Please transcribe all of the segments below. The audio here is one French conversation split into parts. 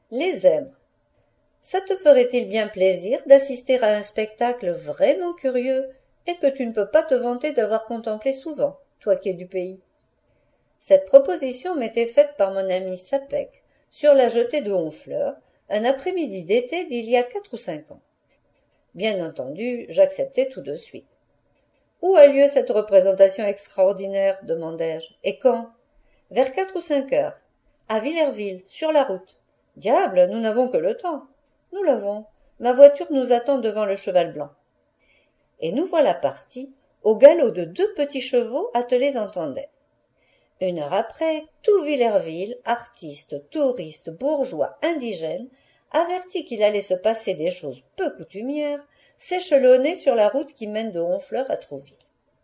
Les zèbres. Ça te ferait-il bien plaisir d'assister à un spectacle vraiment curieux et que tu ne peux pas te vanter d'avoir contemplé souvent, toi qui es du pays? Cette proposition m'était faite par mon ami Sapec sur la jetée de Honfleur, un après-midi d'été d'il y a 4 ou 5 ans. Bien entendu, j'acceptai tout de suite. Où a lieu cette représentation extraordinaire, demandai-je, et quand? Vers 4 ou 5 heures. À Villerville, sur la route. Diable, nous n'avons que le temps. Nous l'avons. Ma voiture nous attend devant le Cheval Blanc. Et nous voilà partis, au galop de 2 petits chevaux attelés en tandem. 1 heure après, tout Villerville, artistes, touristes, bourgeois, indigènes, avertis qu'il allait se passer des choses peu coutumières, s'échelonnaient sur la route qui mène de Honfleur à Trouville.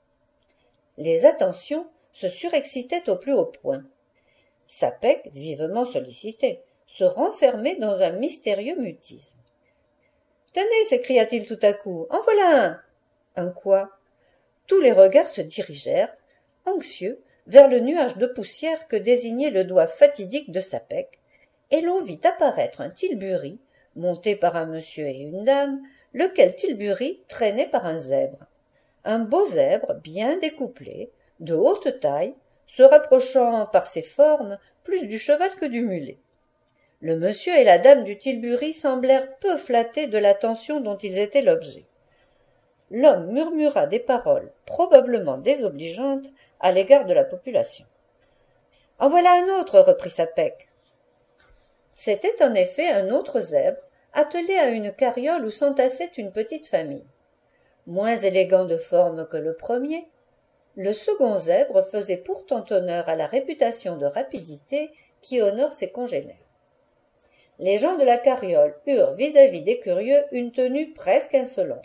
Les attentions se surexcitaient au plus haut point. Sapec, vivement sollicité, se renfermait dans un mystérieux mutisme. « Tenez, s'écria-t-il tout à coup, en voilà un !» Un quoi? Tous les regards se dirigèrent, anxieux, vers le nuage de poussière que désignait le doigt fatidique de Sapec, et l'on vit apparaître un tilbury, monté par un monsieur et une dame, lequel tilbury traîné par un zèbre. Un beau zèbre, bien découplé, de haute taille, se rapprochant par ses formes plus du cheval que du mulet. Le monsieur et la dame du tilbury semblèrent peu flattés de l'attention dont ils étaient l'objet. L'homme murmura des paroles probablement désobligeantes à l'égard de la population. « En voilà un autre, reprit Sapec. » C'était en effet un autre zèbre, attelé à une carriole où s'entassait une petite famille. Moins élégant de forme que le premier, le second zèbre faisait pourtant honneur à la réputation de rapidité qui honore ses congénères. Les gens de la carriole eurent vis-à-vis des curieux une tenue presque insolente.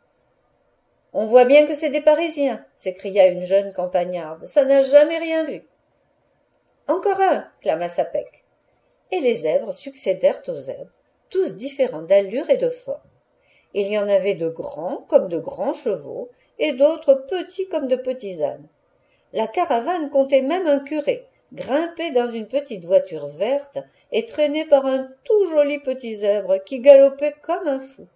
« On voit bien que c'est des Parisiens, s'écria une jeune campagnarde, ça n'a jamais rien vu. Encore un, clama Sapec. Et les zèbres succédèrent aux zèbres, tous différents d'allure et de forme. Il y en avait de grands comme de grands chevaux, et d'autres petits comme de petits ânes. La caravane comptait même un curé, grimpé dans une petite voiture verte et traîné par un tout joli petit zèbre qui galopait comme un fou.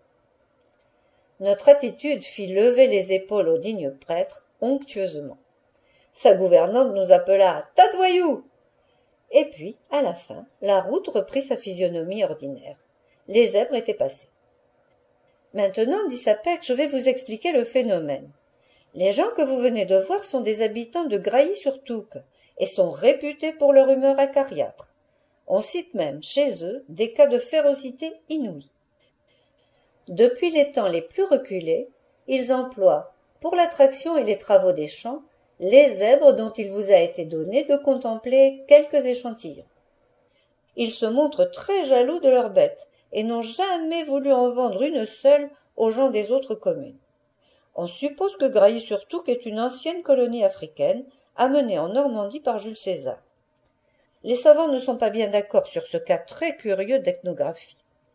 Notre attitude fit lever les épaules au digne prêtre onctueusement. Sa gouvernante nous appela « Tas de voyous !» Et puis, à la fin, la route reprit sa physionomie ordinaire. Les zèbres étaient passés. Maintenant, dit Sapec, je vais vous expliquer le phénomène. Les gens que vous venez de voir sont des habitants de Grailly-sur-Touques et sont réputés pour leur humeur acariâtre. On cite même chez eux des cas de férocité inouïe. Depuis les temps les plus reculés, ils emploient, pour l'attraction et les travaux des champs, les zèbres dont il vous a été donné de contempler quelques échantillons. Ils se montrent très jaloux de leurs bêtes et n'ont jamais voulu en vendre une seule aux gens des autres communes. On suppose que Grailly-sur-Touques est une ancienne colonie africaine amenée en Normandie par Jules César. Les savants ne sont pas bien d'accord sur ce cas très curieux d'ethnographie.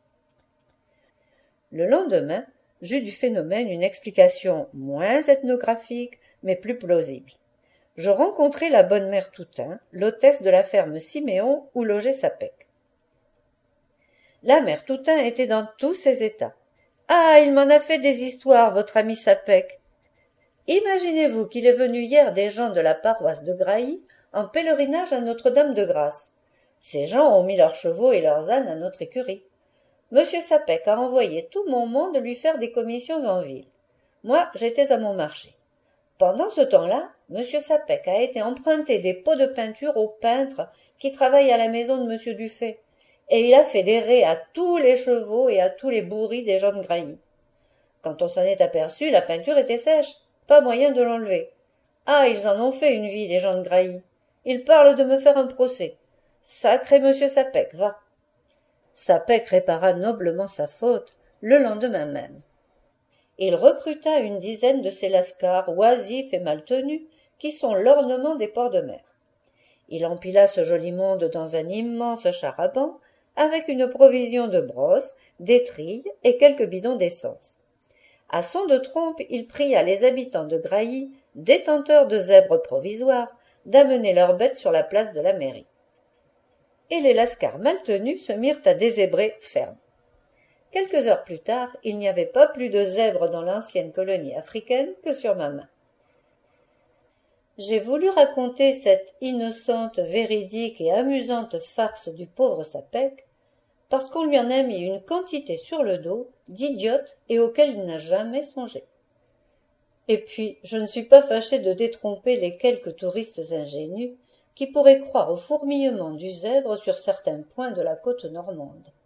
Le lendemain, j'eus du phénomène une explication moins ethnographique, mais plus plausible. Je rencontrai la bonne mère Toutain, l'hôtesse de la ferme Siméon où logeait Sapec. La mère Toutain était dans tous ses états. « Ah, il m'en a fait des histoires, votre ami Sapec. Imaginez-vous qu'il est venu hier des gens de la paroisse de Grailly en pèlerinage à Notre-Dame-de-Grâce. Ces gens ont mis leurs chevaux et leurs ânes à notre écurie. Monsieur Sapec a envoyé tout mon monde lui faire des commissions en ville. Moi, j'étais à mon marché. Pendant ce temps-là, monsieur Sapec a été emprunter des pots de peinture au peintre qui travaille à la maison de monsieur Dufay, et il a fait des raies à tous les chevaux et à tous les bourris des gens de Grailly. Quand on s'en est aperçu, la peinture était sèche, pas moyen de l'enlever. Ah, ils en ont fait une vie, les gens de Grailly. Ils parlent de me faire un procès. Sacré monsieur Sapec, va. Sapec répara noblement sa faute le lendemain même. Il recruta une dizaine de ces lascars oisifs et mal tenus qui sont l'ornement des ports de mer. Il empila ce joli monde dans un immense char-à-banc avec une provision de brosses, d'étrilles et quelques bidons d'essence. À son de trompe, il pria les habitants de Grailly, détenteurs de zèbres provisoires, d'amener leurs bêtes sur la place de la mairie. et les lascars mal tenus se mirent à désèbrer ferme. Quelques heures plus tard, il n'y avait pas plus de zèbres dans l'ancienne colonie africaine que sur ma main. J'ai voulu raconter cette innocente, véridique et amusante farce du pauvre Sapec, parce qu'on lui en a mis une quantité sur le dos d'idiotes et auxquels il n'a jamais songé. Et puis, je ne suis pas fâchée de détromper les quelques touristes ingénus qui pourraient croire au fourmillement du zèbre sur certains points de la côte normande.